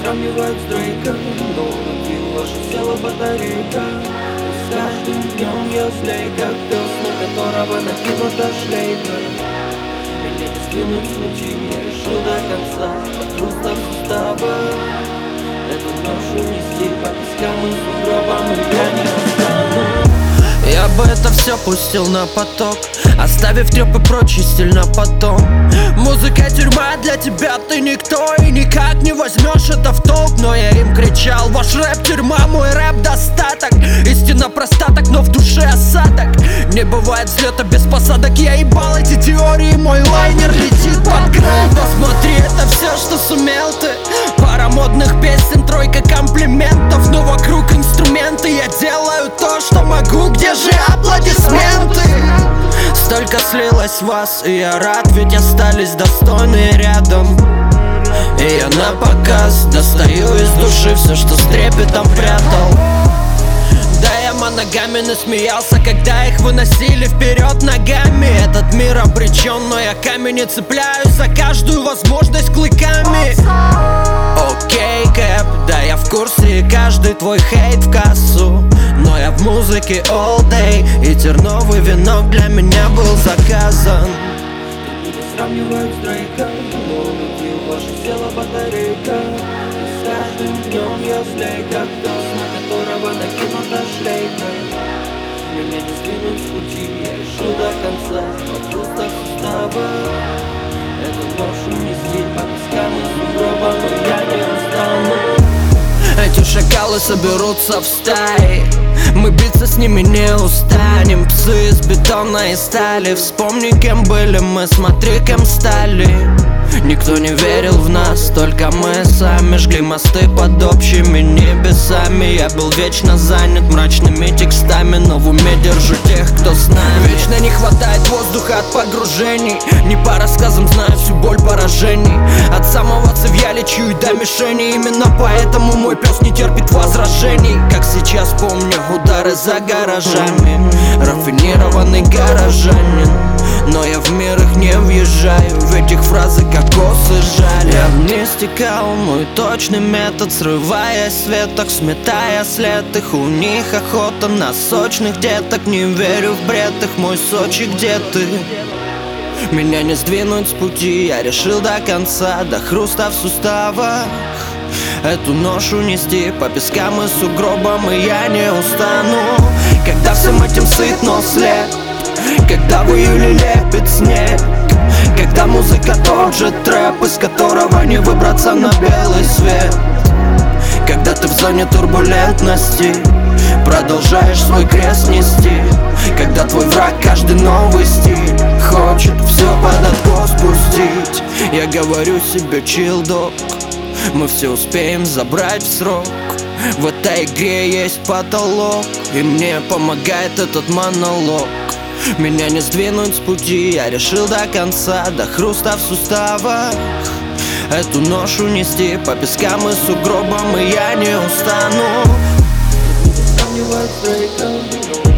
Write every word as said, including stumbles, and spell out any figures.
сравнивают с Дрейком, но у ваше тело батарейка. С каждым днем я злей, как пес, на которого накинута шлейка. Меня не скинуть с пути, я решил до конца, от хруста в суставах. Эту ношу нести по пескам и сугробам, и я не устану. Я бы это все пустил на поток, оставив трёп и прочий стиль на потом. Музыка тюрьма для тебя, ты никто, и никак не возьмешь это в толк. Но я им кричал: ваш рэп тюрьма, мой рэп достаток. Истина проста так, но в душе осадок. Не бывает взлета без посадок. Я ебал эти теории, мой лайнер летит под край. Посмотри, это все, что сумел ты. Пара модных песен, тройка комплиментов, но вокруг инструменты. Я делаю то, что могу, где же аплодисменты? Столько слилось в вас, и я рад, ведь остались достойные рядом. И я на показ достаю из души все, что с трепетом прятал. Да, я моногами насмеялся, когда их выносили вперед ногами. Этот мир обречен, но я камень не цепляюсь за каждую возможность клыками. Окей, Кэп, да, я в курсе, каждый твой хейт в кассу. Но я в музыке all day, и терновый венок для меня был заказан. Меня сравнивают с Дрейком, но у ваше тело батарейка. С каждым днем я злей, как пес, на которого накинута шлейка. Меня не сдвинуть с пути, я решил до конца, от хруста в суставах. Эту ношу нести по пескам и сугробам, и я не устану. Эти шакалы соберутся в стаи, мы биться с ними не устанем. Псы из бетона и стали, вспомни, кем были мы, смотри, кем стали. Никто не верил в нас, только мы сами жгли мосты под общими небесами. Я был вечно занят мрачными текстами, но в уме держу тех, кто с нами. Вечно не хватает воздуха от погружений, не по рассказам знаю всю боль поражений. От самого цевья лечу и до мишени, именно поэтому мой пес не терпит возражений. Как сейчас помню удары за гаражами, рафинированный горожанин. Но я в мир их не въезжаю, ведь их фразы как косы жаль. Я вниз стекал, мой точный метод, срывая с веток, сметая след их. У них охота на сочных деток, не верю в бред их, мой Сочи, где ты? Меня не сдвинуть с пути, я решил до конца, до хруста в суставах. Эту ношу нести по пескам и сугробам, и я не устану. Когда всем этим сыт, но след, когда в июле лепит снег, когда музыка тот же трэп, из которого не выбраться на белый свет. Когда ты в зоне турбулентности продолжаешь свой крест нести. Когда твой враг каждый новый стиль хочет все под откос пустить. Я говорю себе: chill, dog, мы все успеем забрать в срок. В этой игре есть потолок, и мне помогает этот монолог. Меня не сдвинуть с пути, я решил до конца, до хруста в суставах. Эту ношу нести по пескам и сугробам, и я не устану. Сравнивают с Дрейком,